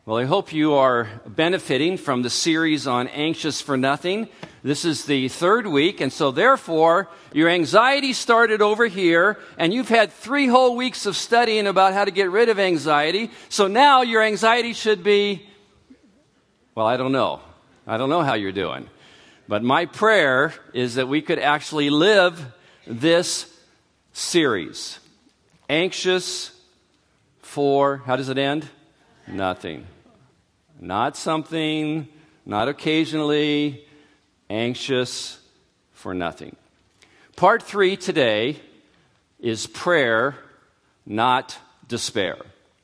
Well, I hope you are benefiting from the series on Anxious for Nothing. This is the third week, and so therefore, your anxiety started over here, and you've had 3 whole weeks of studying about how to get rid of anxiety. So now your anxiety should be, well, I don't know. I don't know how you're doing. But my prayer is that we could actually live this series. Anxious for, how does it end? Nothing. Not something, not occasionally, anxious for nothing. Part 3 today is prayer, not despair.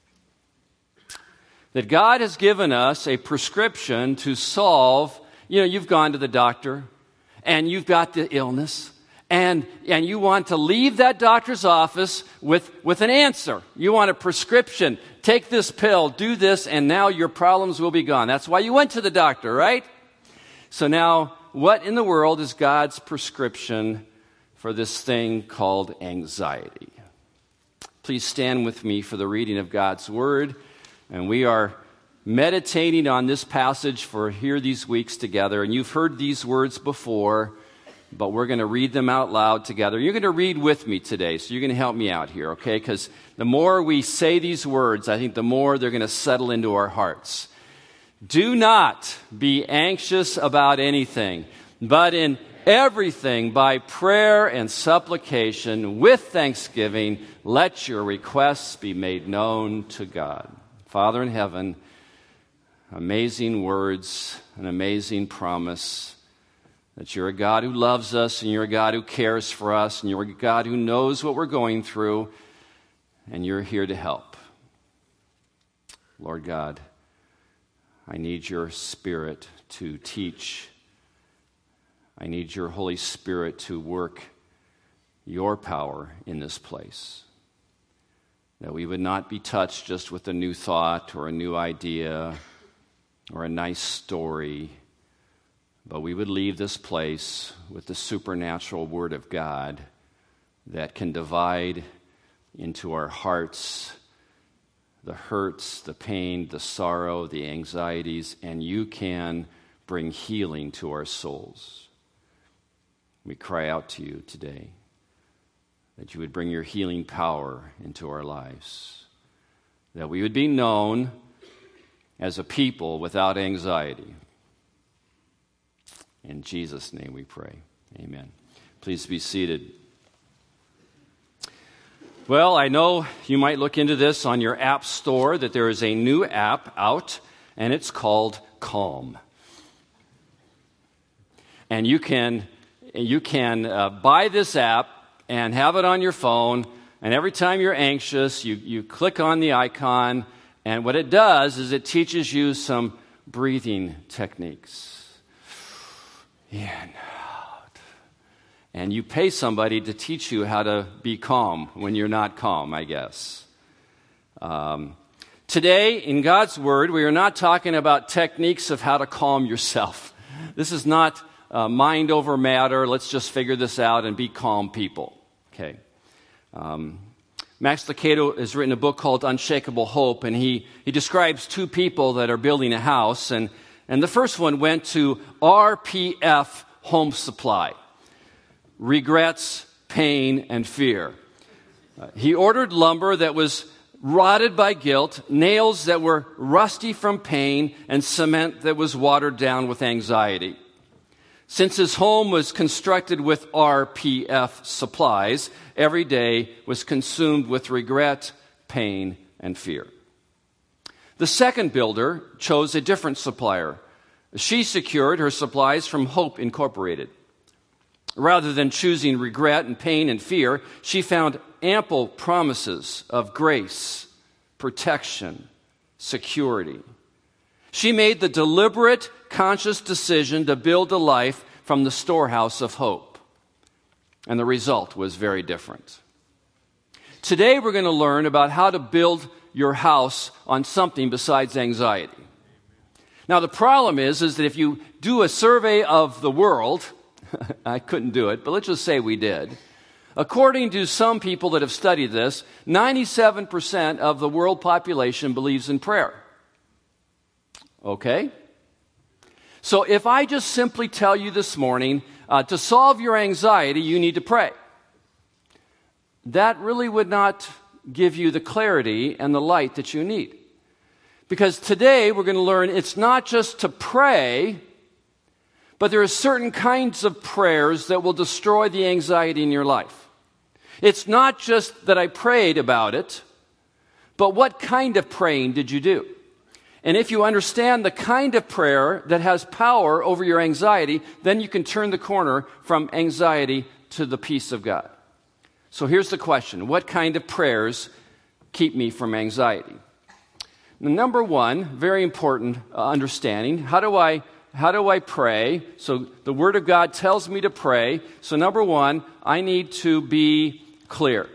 That God has given us a prescription to solve, you've gone to the doctor and you've got the illness and you want to leave that doctor's office with an answer. You want a prescription. Take this pill, do this, and now your problems will be gone. That's why you went to the doctor, right? So now, what in the world is God's prescription for this thing called anxiety? Please stand with me for the reading of God's Word. And we are meditating on this passage for here these weeks together. And you've heard these words before, but we're going to read them out loud together. You're going to read with me today, so you're going to help me out here, okay? Because the more we say these words, I think the more they're going to settle into our hearts. Do not be anxious about anything, but in everything, by prayer and supplication, with thanksgiving, let your requests be made known to God. Father in heaven, amazing words, an amazing promise that you're a God who loves us, and you're a God who cares for us, and you're a God who knows what we're going through, and you're here to help. Lord God, I need your Spirit to teach. I need your Holy Spirit to work your power in this place. That we would not be touched just with a new thought or a new idea or a nice story, but we would leave this place with the supernatural Word of God that can divide into our hearts the hurts, the pain, the sorrow, the anxieties, and you can bring healing to our souls. We cry out to you today that you would bring your healing power into our lives, that we would be known as a people without anxiety. In Jesus' name we pray. Amen. Please be seated. Well, I know you might look into this on your app store, that there is a new app out, and it's called Calm. And you can buy this app and have it on your phone, and every time you're anxious, you click on the icon, and what it does is it teaches you some breathing techniques. In, out. And you pay somebody to teach you how to be calm when you're not calm, I guess. Today, in God's Word, we are not talking about techniques of how to calm yourself. This is not mind over matter, let's just figure this out and be calm people. Okay. Max Lucado has written a book called Unshakable Hope, and he describes 2 people that are building a house, and the first one went to RPF Home Supply. Regrets, pain, and fear. He ordered lumber that was rotted by guilt, nails that were rusty from pain, and cement that was watered down with anxiety. Since his home was constructed with RPF supplies, every day was consumed with regret, pain, and fear. The second builder chose a different supplier. She secured her supplies from Hope Incorporated. Rather than choosing regret and pain and fear, she found ample promises of grace, protection, security. She made the deliberate, conscious decision to build a life from the storehouse of hope. And the result was very different. Today we're going to learn about how to build your house on something besides anxiety. Now the problem is that if you do a survey of the world, I couldn't do it, but let's just say we did. According to some people that have studied this, 97% of the world population believes in prayer. Okay? So if I just simply tell you this morning, to solve your anxiety, you need to pray, that really would not give you the clarity and the light that you need. Because today we're going to learn it's not just to pray, but there are certain kinds of prayers that will destroy the anxiety in your life. It's not just that I prayed about it, but what kind of praying did you do? And if you understand the kind of prayer that has power over your anxiety, then you can turn the corner from anxiety to the peace of God. So here's the question. What kind of prayers keep me from anxiety? Now, number one, very important understanding. How do I pray? So the Word of God tells me to pray. So number one, I need to be clear.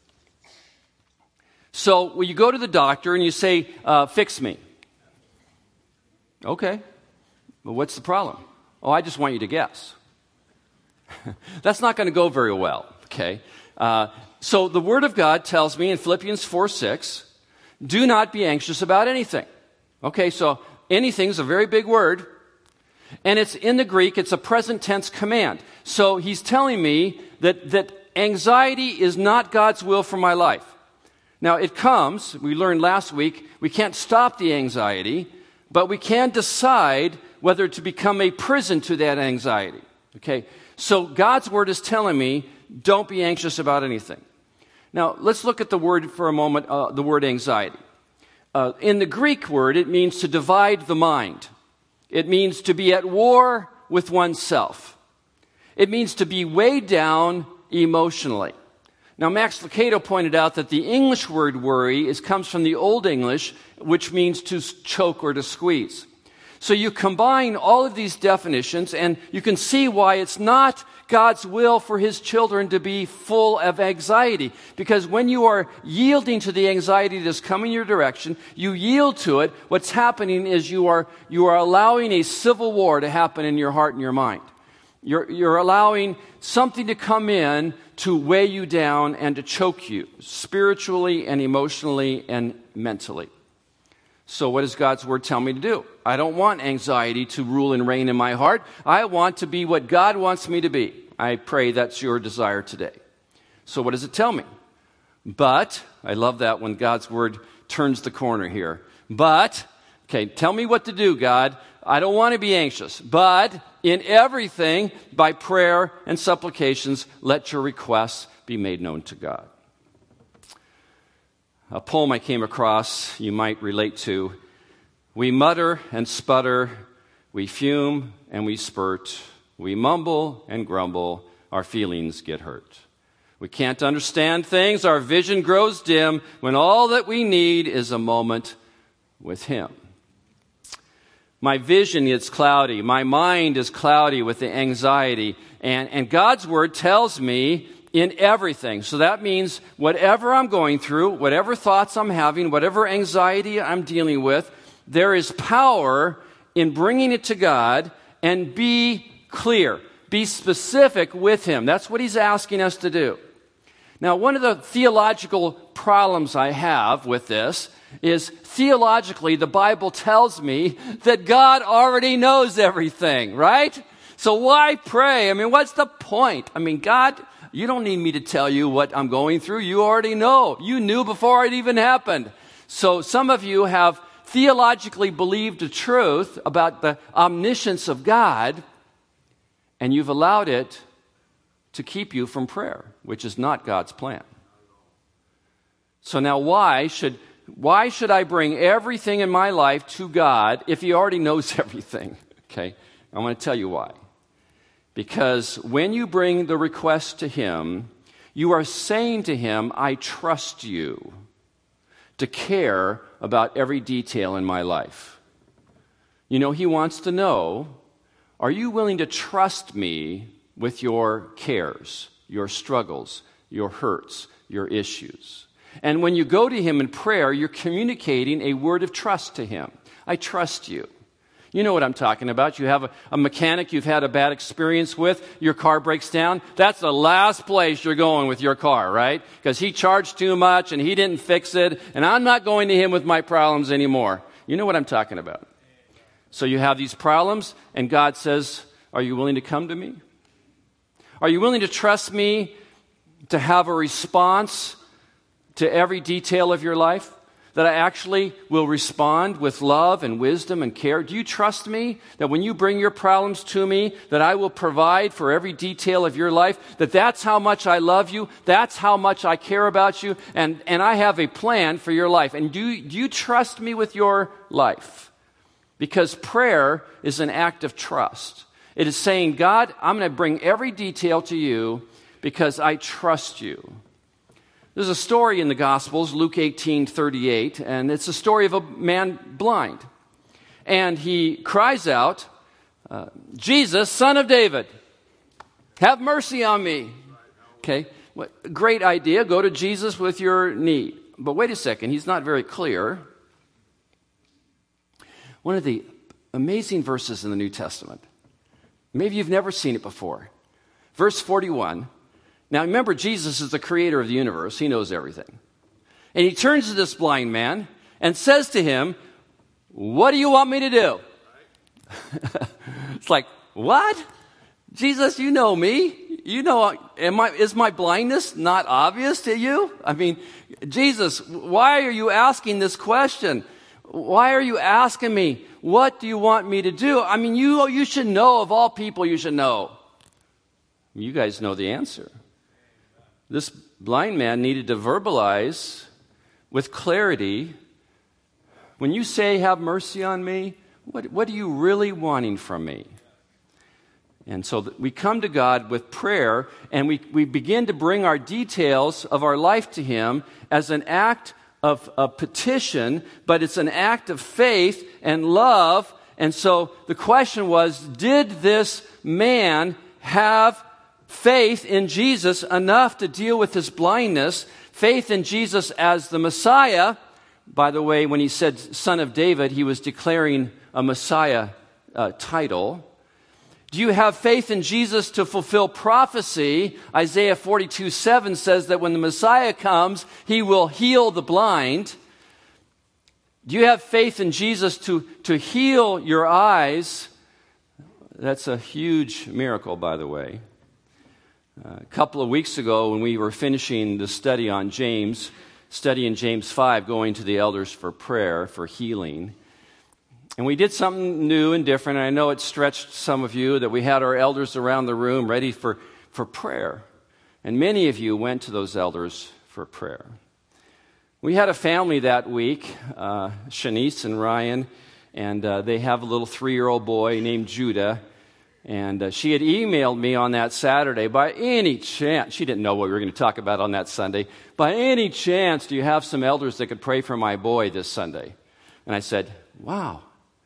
So when you go to the doctor and you say, fix me. Okay. Well, what's the problem? Oh, I just want you to guess. That's not going to go very well, okay? So the Word of God tells me in Philippians 4:6, do not be anxious about anything. Okay, so anything is a very big word, and it's in the Greek, it's a present tense command. So he's telling me that anxiety is not God's will for my life. Now, it comes, we learned last week, we can't stop the anxiety, but we can decide whether to become a prison to that anxiety. Okay? So God's Word is telling me, don't be anxious about anything. Now, let's look at the word for a moment, the word anxiety. In the Greek word, it means to divide the mind. It means to be at war with oneself. It means to be weighed down emotionally. Now, Max Lucado pointed out that the English word worry comes from the Old English, which means to choke or to squeeze. So you combine all of these definitions, and you can see why it's not God's will for His children to be full of anxiety. Because when you are yielding to the anxiety that's coming your direction, you yield to it, what's happening is you are allowing a civil war to happen in your heart and your mind. You're allowing something to come in to weigh you down and to choke you spiritually and emotionally and mentally. So what does God's Word tell me to do? I don't want anxiety to rule and reign in my heart. I want to be what God wants me to be. I pray that's your desire today. So what does it tell me? But, I love that when God's Word turns the corner here. But, okay, tell me what to do, God. I don't want to be anxious. But, in everything, by prayer and supplications, let your requests be made known to God. A poem I came across you might relate to. We mutter and sputter, we fume and we spurt, we mumble and grumble, our feelings get hurt. We can't understand things, our vision grows dim, when all that we need is a moment with Him. My vision is cloudy, my mind is cloudy with the anxiety, and God's Word tells me in everything. So that means whatever I'm going through, whatever thoughts I'm having, whatever anxiety I'm dealing with, there is power in bringing it to God and be clear. Be specific with Him. That's what He's asking us to do. Now, one of the theological problems I have with this is theologically the Bible tells me that God already knows everything, right? So why pray? I mean, what's the point? I mean, God, you don't need me to tell you what I'm going through. You already know. You knew before it even happened. So some of you have theologically believed the truth about the omniscience of God, and you've allowed it to keep you from prayer, which is not God's plan. So now why should I bring everything in my life to God if He already knows everything? Okay, I'm going to tell you why. Because when you bring the request to Him, you are saying to Him, I trust you to care about every detail in my life. You know, He wants to know, are you willing to trust me with your cares, your struggles, your hurts, your issues? And when you go to Him in prayer, you're communicating a word of trust to Him. I trust you. You know what I'm talking about. You have a mechanic you've had a bad experience with. Your car breaks down. That's the last place you're going with your car, right? Because he charged too much and he didn't fix it. And I'm not going to him with my problems anymore. You know what I'm talking about. So you have these problems, and God says, are you willing to come to me? Are you willing to trust me to have a response to every detail of your life? That I actually will respond with love and wisdom and care? Do you trust me that when you bring your problems to me, that I will provide for every detail of your life? That's how much I love you. That's how much I care about you. And I have a plan for your life. And do you trust me with your life? Because prayer is an act of trust. It is saying, God, I'm going to bring every detail to you because I trust you. There's a story in the Gospels, Luke 18:38, and it's a story of a man blind. And he cries out, Jesus, Son of David, have mercy on me. Okay, great idea. Go to Jesus with your need. But wait a second, he's not very clear. One of the amazing verses in the New Testament. Maybe you've never seen it before. Verse 41. Now remember, Jesus is the creator of the universe. He knows everything. And he turns to this blind man and says to him, what do you want me to do? It's like, what? Jesus, you know me. You know, is my blindness not obvious to you? I mean, Jesus, why are you asking this question? Why are you asking me, what do you want me to do? I mean, you should know, of all people, you should know. You guys know the answer. This blind man needed to verbalize with clarity, when you say, have mercy on me, what are you really wanting from me? And so we come to God with prayer, and we begin to bring our details of our life to Him as an act of a petition, but it's an act of faith and love. And so the question was, did this man have faith in Jesus enough to deal with his blindness? Faith in Jesus as the Messiah. By the way, when he said Son of David, he was declaring a Messiah title. Do you have faith in Jesus to fulfill prophecy? Isaiah 42:7 says that when the Messiah comes, he will heal the blind. Do you have faith in Jesus to heal your eyes? That's a huge miracle, by the way. A couple of weeks ago, when we were finishing the study on James, studying James 5, going to the elders for prayer, for healing. And we did something new and different, and I know it stretched some of you, that we had our elders around the room ready for prayer. And many of you went to those elders for prayer. We had a family that week, Shanice and Ryan, and they have a little 3-year-old boy named Judah. And she had emailed me on that Saturday, by any chance, she didn't know what we were going to talk about on that Sunday, by any chance do you have some elders that could pray for my boy this Sunday? And I said, wow,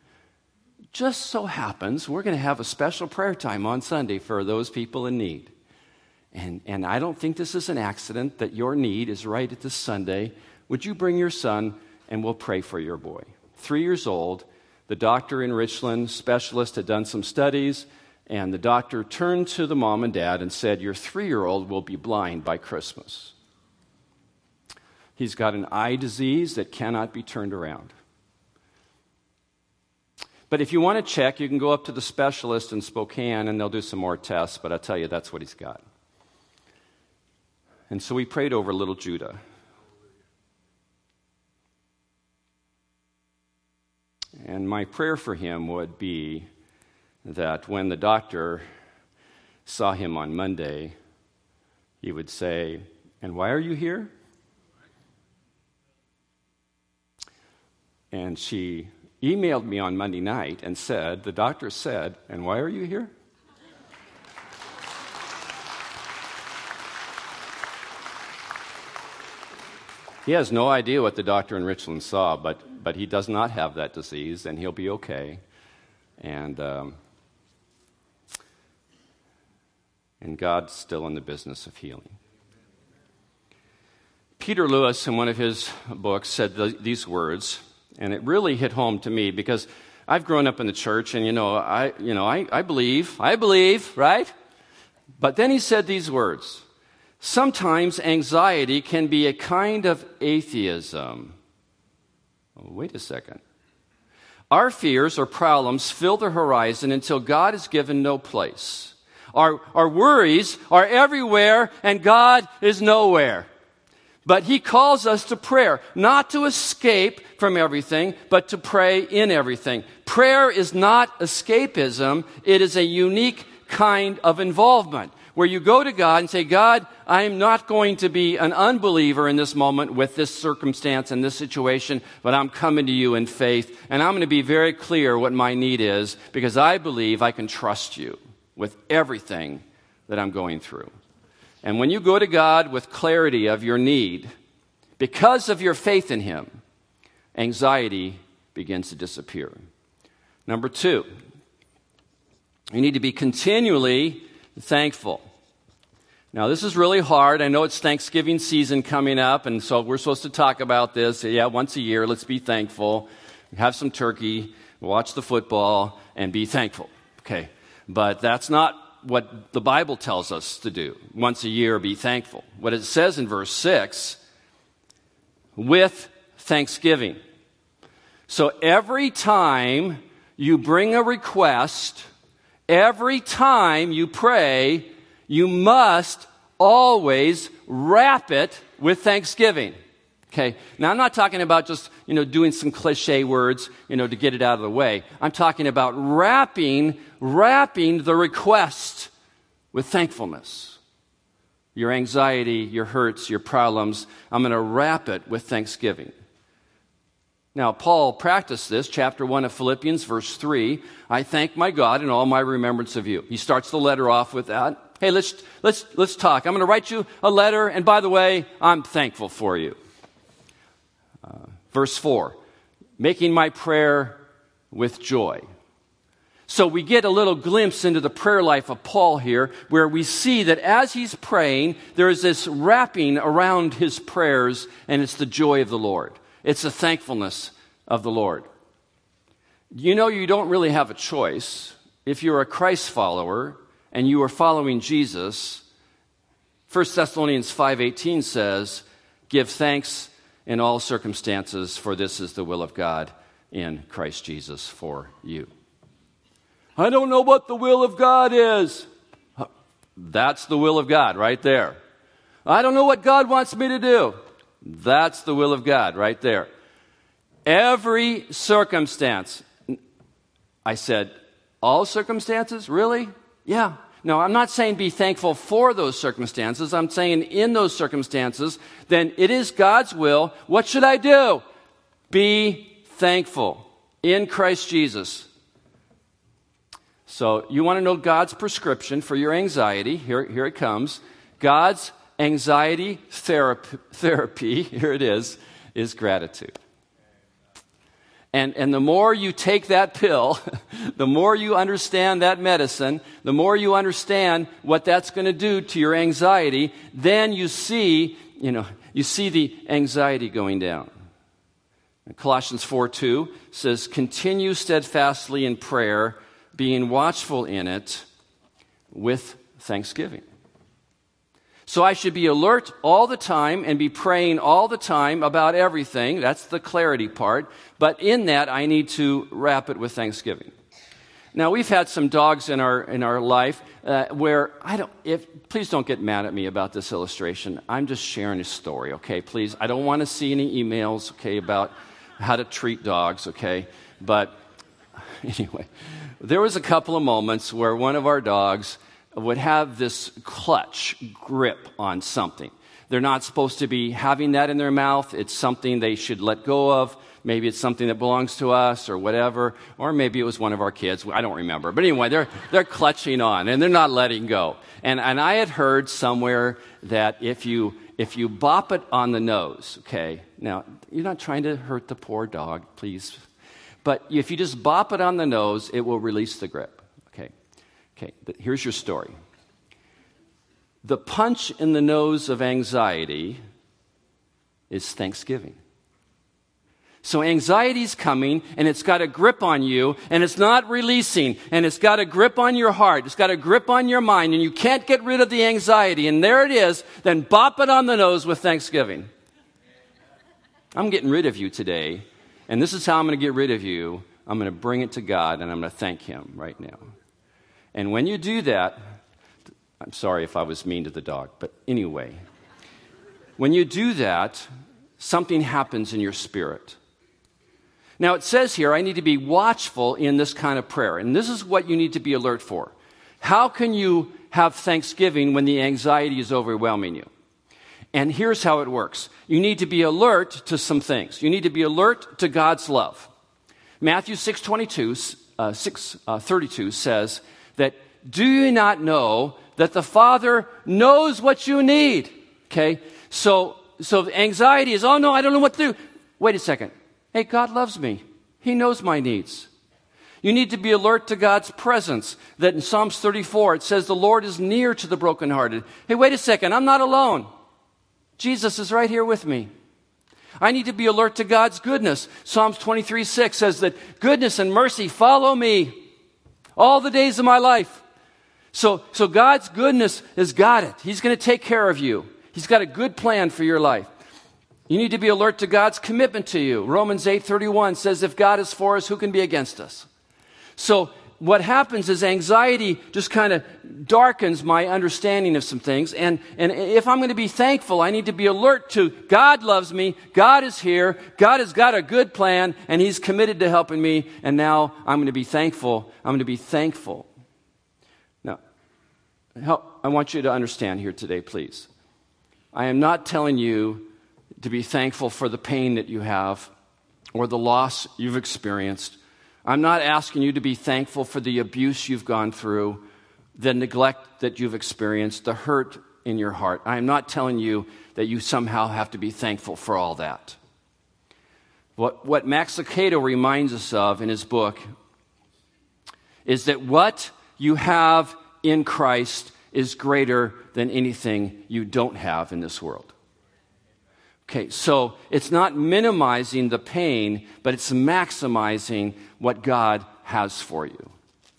just so happens we're going to have a special prayer time on Sunday for those people in need. And I don't think this is an accident that your need is right at this Sunday. Would you bring your son and we'll pray for your boy? 3 years old, the doctor in Richland, specialist, had done some studies. And the doctor turned to the mom and dad and said, your 3-year-old will be blind by Christmas. He's got an eye disease that cannot be turned around. But if you want to check, you can go up to the specialist in Spokane and they'll do some more tests, but I'll tell you, that's what he's got. And so we prayed over little Judah. And my prayer for him would be that when the doctor saw him on Monday, he would say, and why are you here? And she emailed me on Monday night and said, the doctor said, and why are you here? He has no idea what the doctor in Richland saw, but he does not have that disease, and he'll be okay. And God's still in the business of healing. Peter Lewis, in one of his books, said these words, and it really hit home to me because I've grown up in the church, and I believe, right? But then he said these words: sometimes anxiety can be a kind of atheism. Oh, wait a second. Our fears or problems fill the horizon until God is given no place. Our worries are everywhere and God is nowhere. But he calls us to prayer, not to escape from everything, but to pray in everything. Prayer is not escapism. It is a unique kind of involvement where you go to God and say, God, I am not going to be an unbeliever in this moment with this circumstance and this situation, but I'm coming to you in faith, and I'm going to be very clear what my need is because I believe I can trust you with everything that I'm going through. And when you go to God with clarity of your need, because of your faith in him, anxiety begins to disappear. Number 2, you need to be continually thankful. Now, this is really hard. I know it's Thanksgiving season coming up, and so we're supposed to talk about this. Yeah, once a year, let's be thankful. Have some turkey, watch the football, and be thankful. Okay, but that's not what the Bible tells us to do. Once a year, be thankful. What it says in verse 6, with thanksgiving. So every time you bring a request, every time you pray, you must always wrap it with thanksgiving. Okay, now I'm not talking about just, doing some cliche words, to get it out of the way. I'm talking about wrapping the request with thankfulness. Your anxiety, your hurts, your problems, I'm going to wrap it with thanksgiving. Now, Paul practiced this, chapter 1 of Philippians, verse 3. I thank my God in all my remembrance of you. He starts the letter off with that. Hey, let's talk. I'm going to write you a letter, and by the way, I'm thankful for you. Verse 4, making my prayer with joy. So we get a little glimpse into the prayer life of Paul here, where we see that as he's praying, there is this wrapping around his prayers, and it's the joy of the Lord. It's the thankfulness of the Lord. You don't really have a choice. If you're a Christ follower and you are following Jesus, 1 Thessalonians 5:18 says, give thanks in all circumstances, for this is the will of God in Christ Jesus for you. I don't know what the will of God is. That's the will of God right there. I don't know what God wants me to do. That's the will of God right there. Every circumstance. I said, all circumstances? Really? Yeah. No, I'm not saying be thankful for those circumstances. I'm saying in those circumstances, then it is God's will. What should I do? Be thankful in Christ Jesus. So you want to know God's prescription for your anxiety. Here it comes. God's anxiety therapy, here it is gratitude. And the more you take that pill, the more you understand that medicine, the more you understand what that's going to do to your anxiety, then you see the anxiety going down. Colossians 4:2 says, continue steadfastly in prayer, being watchful in it with thanksgiving. So I should be alert all the time and be praying all the time about everything. That's the clarity part. But in that, I need to wrap it with thanksgiving. Now, we've had some dogs in our life where please don't get mad at me about this illustration. I'm just sharing a story, okay? Please, I don't want to see any emails, okay, about how to treat dogs, okay? But anyway, there was a couple of moments where one of our dogs would have this clutch grip on something. They're not supposed to be having that in their mouth. It's something they should let go of. Maybe it's something that belongs to us or whatever. Or maybe it was one of our kids. I don't remember. But anyway, they're clutching on and they're not letting go. And I had heard somewhere that if you bop it on the nose, okay, now you're not trying to hurt the poor dog, please. But if you just bop it on the nose, it will release the grip. Okay, but here's your story. The punch in the nose of anxiety is thanksgiving. So anxiety's coming, and it's got a grip on you, and it's not releasing, and it's got a grip on your heart, it's got a grip on your mind, and you can't get rid of the anxiety, and there it is, then bop it on the nose with thanksgiving. I'm getting rid of you today, and this is how I'm going to get rid of you. I'm going to bring it to God, and I'm going to thank Him right now. And when you do that, I'm sorry if I was mean to the dog, but anyway, when you do that, something happens in your spirit. Now, it says here, I need to be watchful in this kind of prayer, and this is what you need to be alert for. How can you have thanksgiving when the anxiety is overwhelming you? And here's how it works. You need to be alert to some things. You need to be alert to God's love. Matthew 6:32 says that, do you not know that the Father knows what you need? Okay? So anxiety is, oh no, I don't know what to do. Wait a second. Hey, God loves me. He knows my needs. You need to be alert to God's presence. That in Psalms 34, it says the Lord is near to the brokenhearted. Hey, wait a second. I'm not alone. Jesus is right here with me. I need to be alert to God's goodness. Psalms 23:6 says that goodness and mercy follow me all the days of my life. So God's goodness has got it. He's going to take care of you. He's got a good plan for your life. You need to be alert to God's commitment to you. Romans 8:31 says, if God is for us, who can be against us? So what happens is anxiety just kind of darkens my understanding of some things. And if I'm going to be thankful, I need to be alert to God loves me, God is here, God has got a good plan, and He's committed to helping me, and now I'm going to be thankful. I'm going to be thankful. Now, I want you to understand here today, please. I am not telling you to be thankful for the pain that you have or the loss you've experienced. I'm not asking you to be thankful for the abuse you've gone through, the neglect that you've experienced, the hurt in your heart. I am not telling you that you somehow have to be thankful for all that. What Max Lucado reminds us of in his book is that what you have in Christ is greater than anything you don't have in this world. Okay, so it's not minimizing the pain, but it's maximizing what God has for you.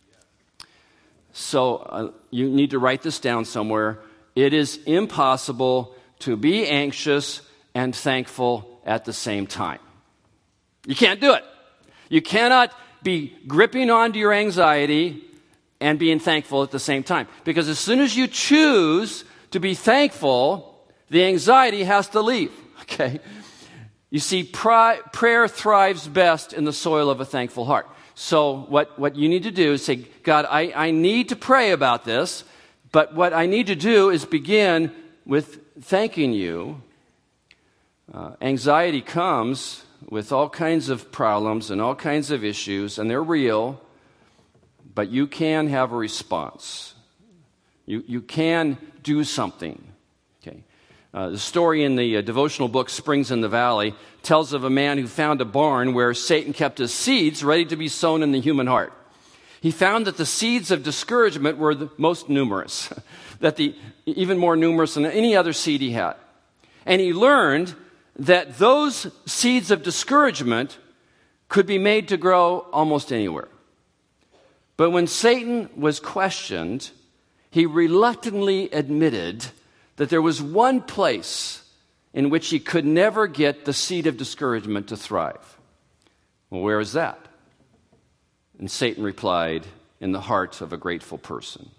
So you need to write this down somewhere. It is impossible to be anxious and thankful at the same time. You can't do it. You cannot be gripping onto your anxiety and being thankful at the same time. Because as soon as you choose to be thankful, the anxiety has to leave. Okay? You see, prayer thrives best in the soil of a thankful heart. So what you need to do is say, God, I need to pray about this, but what I need to do is begin with thanking you. Anxiety comes with all kinds of problems and all kinds of issues, and they're real, but you can have a response. You can do something. Okay. The story in the devotional book Springs in the Valley tells of a man who found a barn where Satan kept his seeds ready to be sown in the human heart. He found that the seeds of discouragement were the most numerous, even more numerous than any other seed he had. And he learned that those seeds of discouragement could be made to grow almost anywhere. But when Satan was questioned, he reluctantly admitted that there was one place in which he could never get the seed of discouragement to thrive. Well, where is that? And Satan replied, in the heart of a grateful person.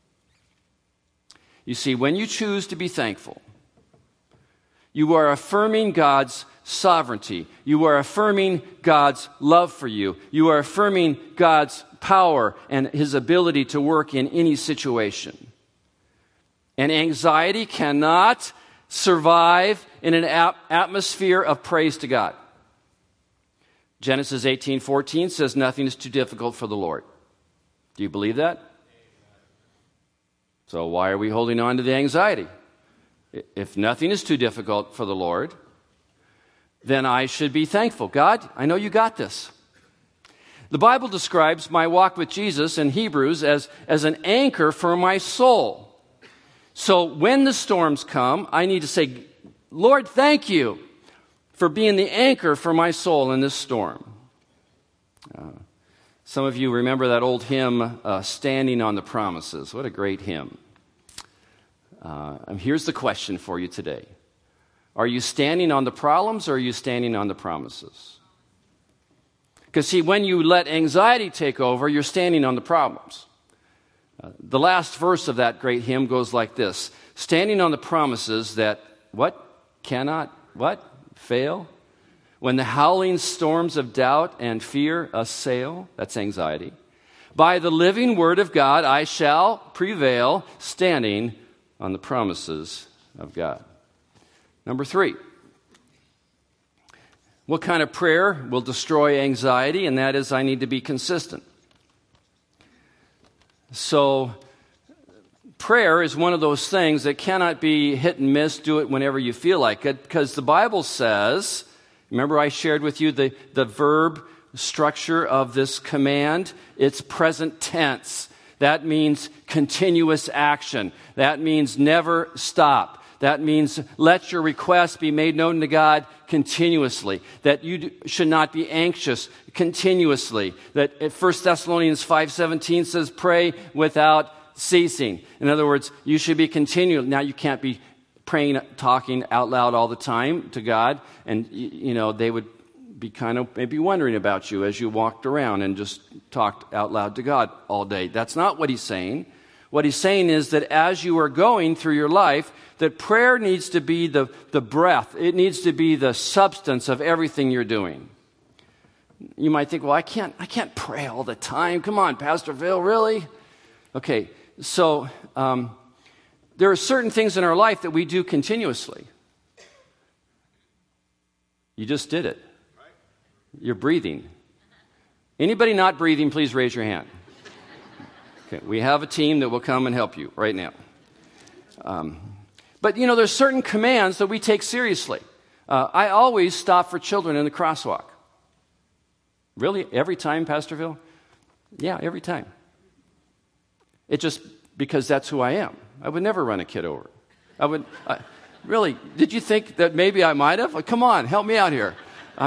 You see, when you choose to be thankful, you are affirming God's sovereignty. You are affirming God's love for you. You are affirming God's power and His ability to work in any situation. And anxiety cannot survive in an atmosphere of praise to God. Genesis 18:14 says nothing is too difficult for the Lord. Do you believe that? So why are we holding on to the anxiety? If nothing is too difficult for the Lord, then I should be thankful. God, I know you got this. The Bible describes my walk with Jesus in Hebrews as an anchor for my soul. So when the storms come, I need to say, Lord, thank you for being the anchor for my soul in this storm. Some of you remember that old hymn, Standing on the Promises. What a great hymn. And here's the question for you today. Are you standing on the problems or are you standing on the promises? Because see, when you let anxiety take over, you're standing on the problems. The last verse of that great hymn goes like this: standing on the promises that, what? Cannot, what? Fail? When the howling storms of doubt and fear assail, that's anxiety. By the living word of God, I shall prevail, standing on the promises of God. Number 3. What kind of prayer will destroy anxiety? And that is, I need to be consistent. So, prayer is one of those things that cannot be hit and miss, do it whenever you feel like it, because the Bible says, remember I shared with you the verb structure of this command? It's present tense. That means continuous action. That means never stop. That means let your requests be made known to God continuously. That you should not be anxious continuously. That 1 Thessalonians 5:17 says, pray without ceasing. In other words, you should be continual. Now, you can't be praying, talking out loud all the time to God, and they would be kind of maybe wondering about you as you walked around and just talked out loud to God all day. That's not what he's saying. What he's saying is that as you are going through your life, that prayer needs to be the breath. It needs to be the substance of everything you're doing. You might think, well, I can't pray all the time. Come on, Pastor Phil, really? Okay, so there are certain things in our life that we do continuously. You just did it. You're breathing. Anybody not breathing, please raise your hand. Okay, we have a team that will come and help you right now. But there's certain commands that we take seriously. I always stop for children in the crosswalk. Really? Every time, Pastor Phil? Yeah, every time. It's just because that's who I am. I would never run a kid over. Really, did you think that maybe I might have? Come on, help me out here.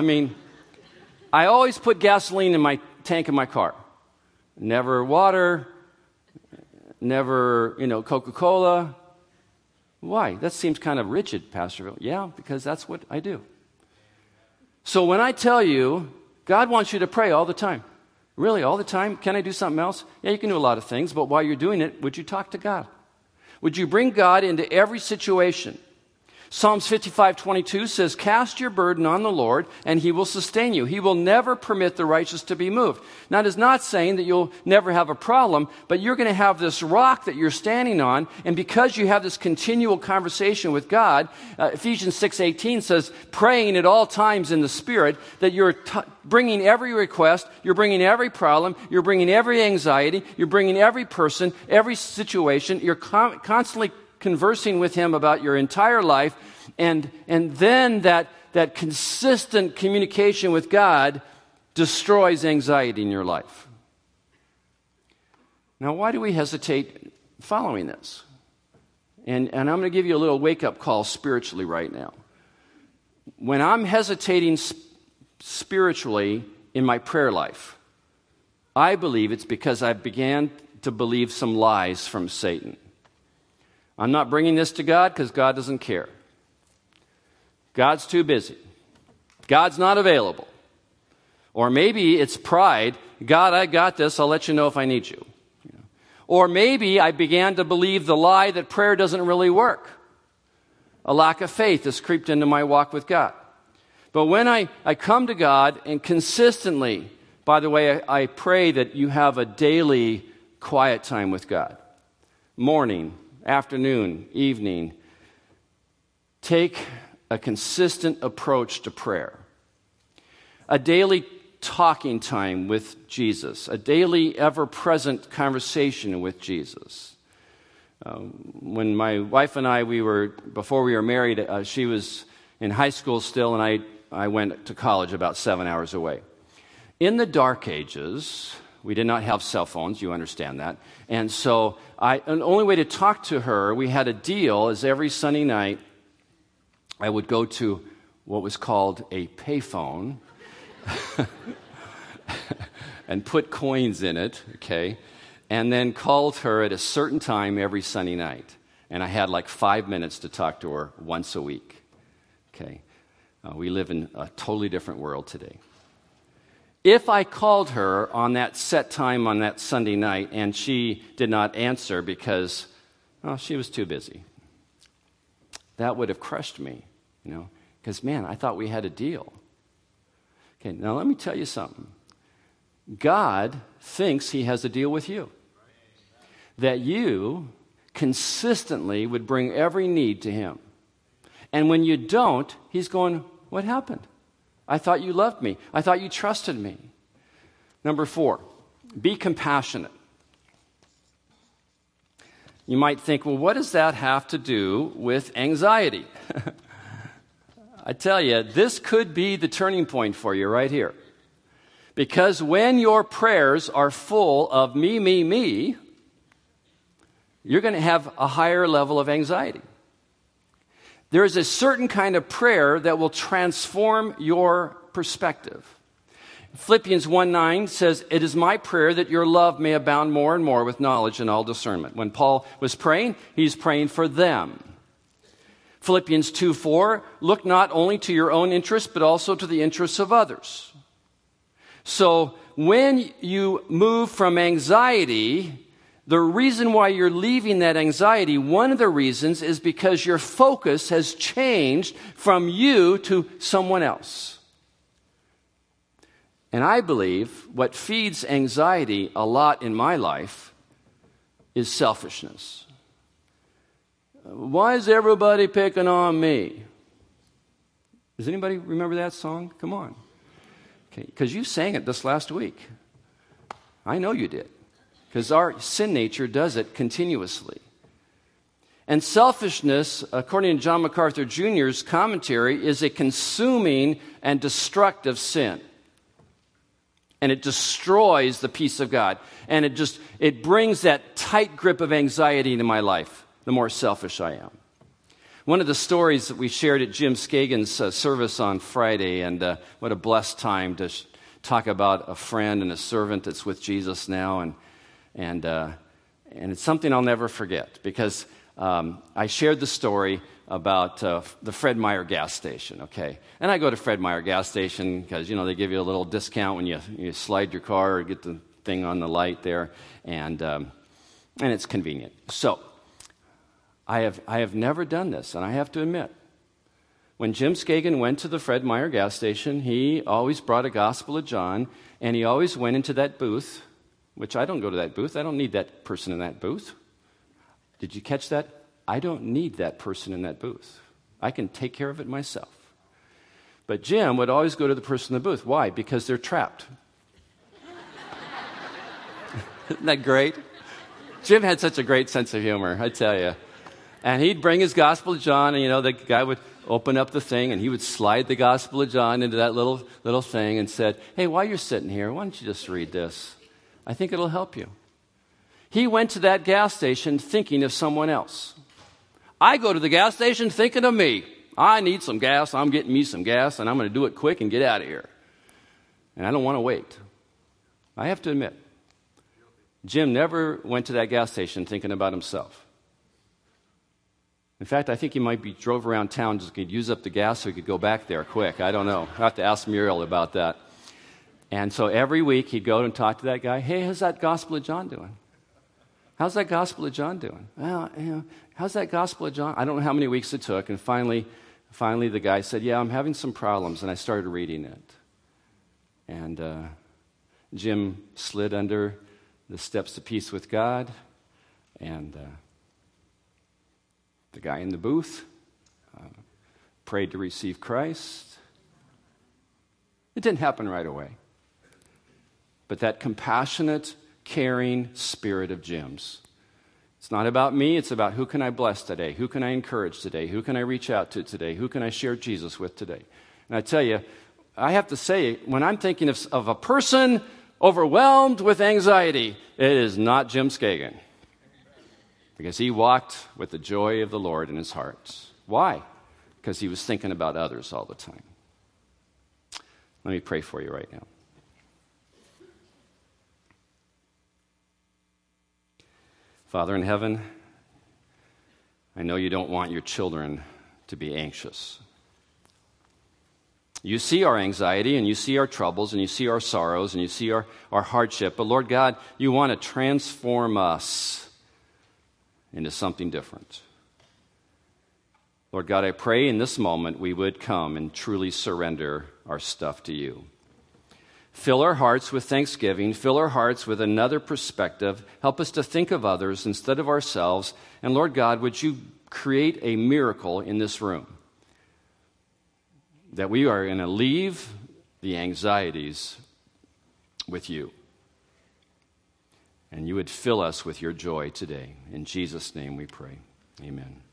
I always put gasoline in my tank in my car. Never water, never, Coca-Cola. Why? That seems kind of rigid, Pastor Phil. Yeah, because that's what I do. So when I tell you, God wants you to pray all the time. Really, all the time? Can I do something else? Yeah, you can do a lot of things, but while you're doing it, would you talk to God? Would you bring God into every situation? Psalms 55:22 says, cast your burden on the Lord, and he will sustain you. He will never permit the righteous to be moved. Now, it is not saying that you'll never have a problem, but you're going to have this rock that you're standing on, and because you have this continual conversation with God, Ephesians 6:18 says, praying at all times in the Spirit, that you're bringing every request, you're bringing every problem, you're bringing every anxiety, you're bringing every person, every situation, you're constantly conversing with him about your entire life, and then that consistent communication with God destroys anxiety in your life. Now, why do we hesitate following this? And I'm going to give you a little wake-up call spiritually right now. When I'm hesitating spiritually in my prayer life, I believe it's because I began to believe some lies from Satan. I'm not bringing this to God because God doesn't care. God's too busy. God's not available. Or maybe it's pride. God, I got this. I'll let you know if I need you. Or maybe I began to believe the lie that prayer doesn't really work. A lack of faith has creeped into my walk with God. But when I come to God and consistently, by the way, I pray that you have a daily quiet time with God. Morning, afternoon, evening. Take a consistent approach to prayer. A daily talking time with Jesus. A daily, ever-present conversation with Jesus. When my wife and I, before we were married, she was in high school still, and I went to college about 7 hours away. In the dark ages, we did not have cell phones, you understand that. And so the only way to talk to her, we had a deal, is every Sunday night I would go to what was called a payphone and put coins in it, okay, and then called her at a certain time every Sunday night. And I had like 5 minutes to talk to her once a week, okay. We live in a totally different world today. If I called her on that set time on that Sunday night and she did not answer because, well, she was too busy, that would have crushed me, because, man, I thought we had a deal. Okay, now let me tell you something. God thinks he has a deal with you. That you consistently would bring every need to him. And when you don't, he's going, what happened? I thought you loved me. I thought you trusted me. Number 4, be compassionate. You might think, well, what does that have to do with anxiety? I tell you, this could be the turning point for you right here. Because when your prayers are full of me, you're going to have a higher level of anxiety. There is a certain kind of prayer that will transform your perspective. Philippians 1:9 says, "It is my prayer that your love may abound more and more with knowledge and all discernment." When Paul was praying, he's praying for them. Philippians 2:4, "Look not only to your own interests, but also to the interests of others." So when you move from anxiety, the reason why you're leaving that anxiety, one of the reasons is because your focus has changed from you to someone else. And I believe what feeds anxiety a lot in my life is selfishness. Why is everybody picking on me? Does anybody remember that song? Come on. Okay, because you sang it this last week. I know you did. Because our sin nature does it continuously. And selfishness, according to John MacArthur Jr.'s commentary, is a consuming and destructive sin. And it destroys the peace of God. And it brings that tight grip of anxiety into my life, the more selfish I am. One of the stories that we shared at Jim Skagen's service on Friday, and what a blessed time to talk about a friend and a servant that's with Jesus now, and it's something I'll never forget, because I shared the story about the Fred Meyer gas station, okay? And I go to Fred Meyer gas station because, they give you a little discount when you slide your car or get the thing on the light there, and it's convenient. So I have never done this, and I have to admit, when Jim Skagen went to the Fred Meyer gas station, he always brought a Gospel of John, and he always went into that booth, which I don't go to that booth. I don't need that person in that booth. Did you catch that? I don't need that person in that booth. I can take care of it myself. But Jim would always go to the person in the booth. Why? Because they're trapped. Isn't that great? Jim had such a great sense of humor, I tell you. And he'd bring his Gospel of John, and, the guy would open up the thing, and he would slide the Gospel of John into that little thing and said, "Hey, while you're sitting here, why don't you just read this? I think it'll help you." He went to that gas station thinking of someone else. I go to the gas station thinking of me. I need some gas. I'm getting me some gas, and I'm going to do it quick and get out of here. And I don't want to wait. I have to admit, Jim never went to that gas station thinking about himself. In fact, I think he might be drove around town just could use up the gas so he could go back there quick. I don't know. I'll have to ask Muriel about that. And so every week he'd go and talk to that guy. "Hey, how's that Gospel of John doing? How's that Gospel of John doing? Well, how's that Gospel of John?" I don't know how many weeks it took. And finally the guy said, "Yeah, I'm having some problems." And I started reading it. And Jim slid under the steps to peace with God. And the guy in the booth prayed to receive Christ. It didn't happen right away. But that compassionate, caring spirit of Jim's. It's not about me, it's about who can I bless today? Who can I encourage today? Who can I reach out to today? Who can I share Jesus with today? And I tell you, I have to say, when I'm thinking of a person overwhelmed with anxiety, it is not Jim Skagen. Because he walked with the joy of the Lord in his heart. Why? Because he was thinking about others all the time. Let me pray for you right now. Father in heaven, I know you don't want your children to be anxious. You see our anxiety, and you see our troubles, and you see our sorrows, and you see our hardship. But Lord God, you want to transform us into something different. Lord God, I pray in this moment we would come and truly surrender our stuff to you. Fill our hearts with thanksgiving. Fill our hearts with another perspective. Help us to think of others instead of ourselves. And Lord God, would you create a miracle in this room? That we are going to leave the anxieties with you. And you would fill us with your joy today. In Jesus' name we pray. Amen.